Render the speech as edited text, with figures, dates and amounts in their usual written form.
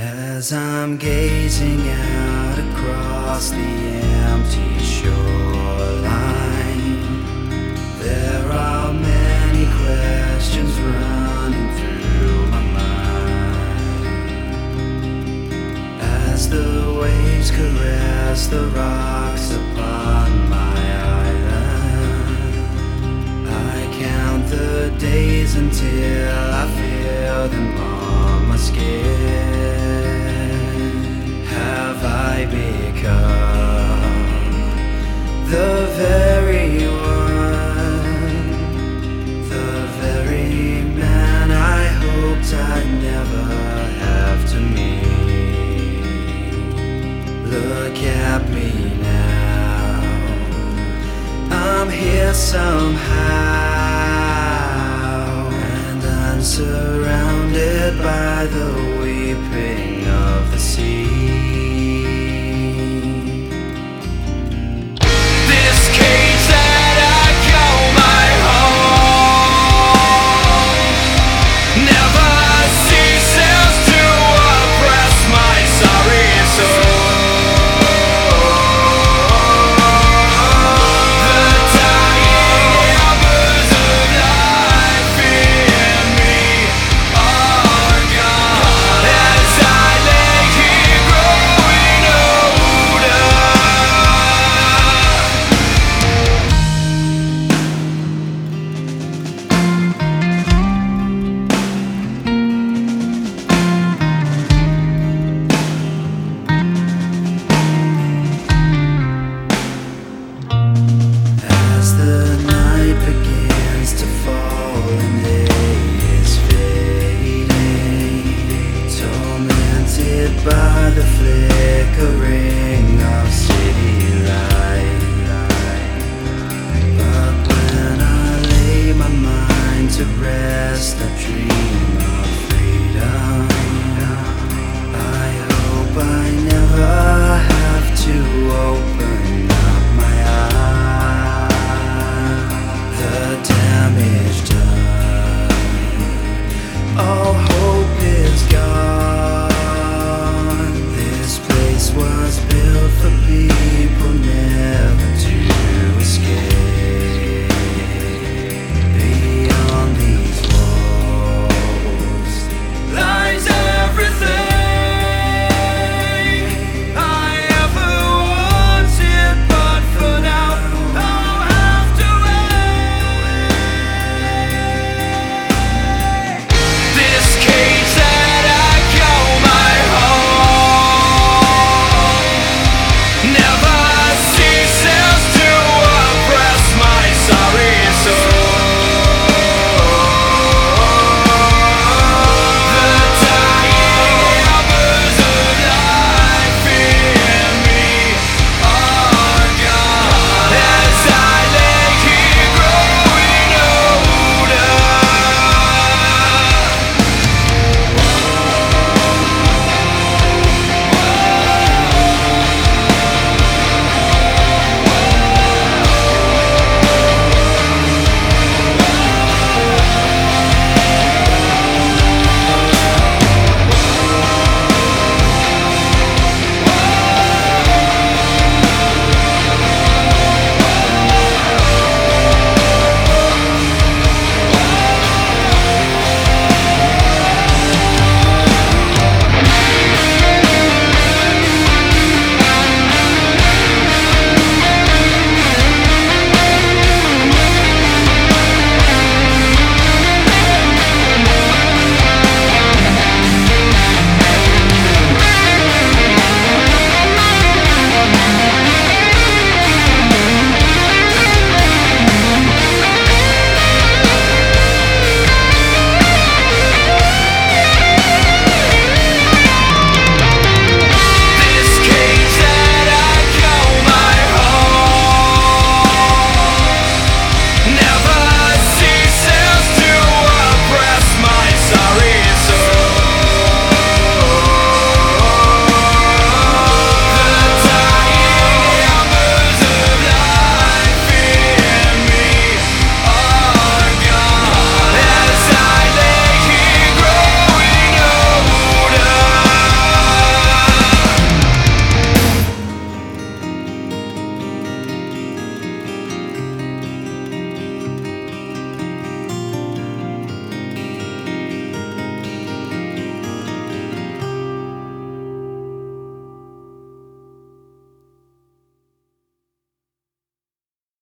As I'm gazing out across the empty shoreline, there are many questions running through my mind. As the waves caress the rocks upon my island, I count the days until I feel them on my skin. Have I become the very one, the very man I hoped I'd never have to meet? Look at me now, I'm here somehow, and I'm surrounded by the weeping of the sea. By the flare